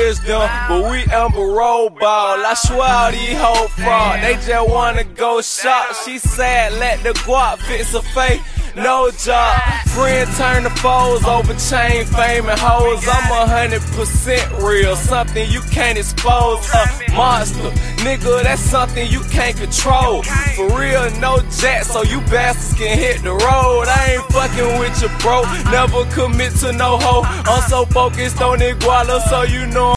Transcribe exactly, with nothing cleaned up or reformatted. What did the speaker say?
is them, but we Amber Road ball. I swear all these hoes fraud, they just wanna go shop. She said let the guap fix her face, no job. Friend turn the foes over chain, fame and hoes. I'm a hundred percent real, something you can't expose. A monster, nigga, that's something you can't control. For real, no jack, so you bastards can hit the road. I ain't fucking with your bro, never commit to no hoe. I'm so focused on Iguala, so you know